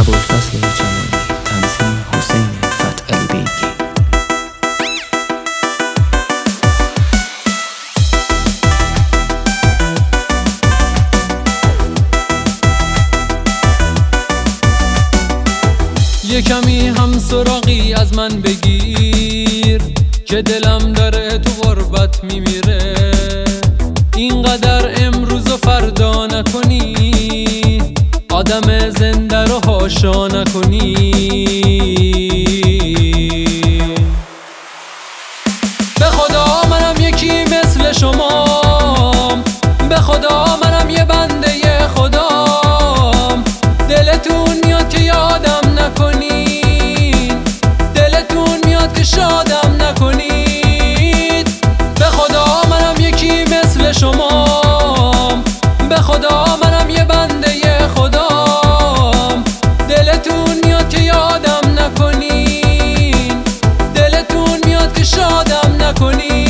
ابوالفضل جمالی، تنظیم حسین فتحعلی بیگی. یه کمی هم سراغی از من بگیر که دلم داره تو غربت میمیره. اینقدر امروز و فردا نکنی، آدم زنده رو هاشا نکنی. به خدا منم یکی مثل شمام، به خدا منم یه بنده خدام. دلتون میاد که یادم نکنید، دلتون میاد که شادم نکنید. به خدا منم یکی مثل شمام، به خدا منم یه بنده خدام. دلتون میاد که یادم نکنید، دلتون میاد که شادم نکنید.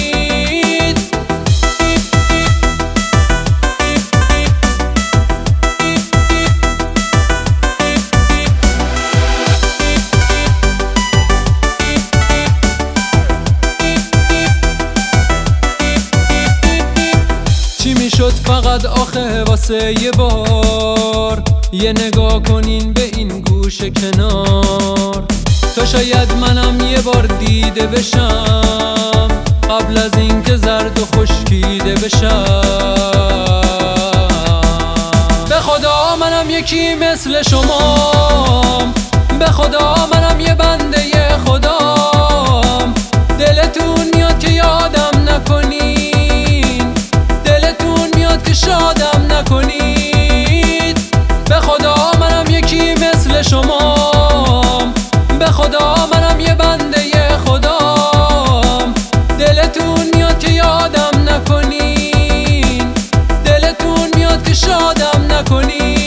چی میشد فقط آخه واسه یه بار یه نگاه کنین به این گوشه کنار، تا شاید منم یه بار دیده بشم قبل از این که زرد و خشکیده بشم. به خدا منم یکی مثل شمام، به خدا منم یه بنده خدام. دلتون میاد که یادم نکنین، دلتون میاد که شادم نکنید. به خدا منم یکی مثل شمام، به خدا منم یه بنده خدام. دلتون میاد که یادم نکنین، دلتون میاد که شادم نکنید.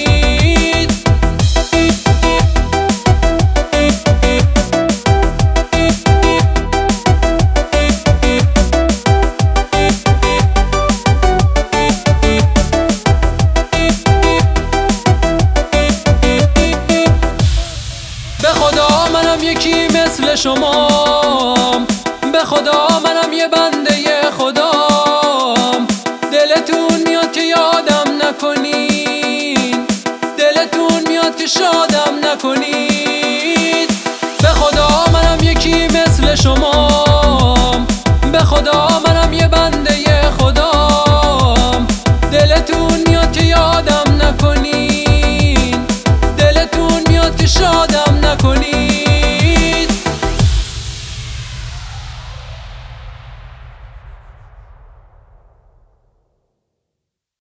به خدا منم یکی مثل شمام، به خدا منم یه بنده خدام. دلتون میاد که یادم نکنین، دلتون میاد که شادم نکنید. به خدا منم یکی مثل شمام، به خدا منم یه بنده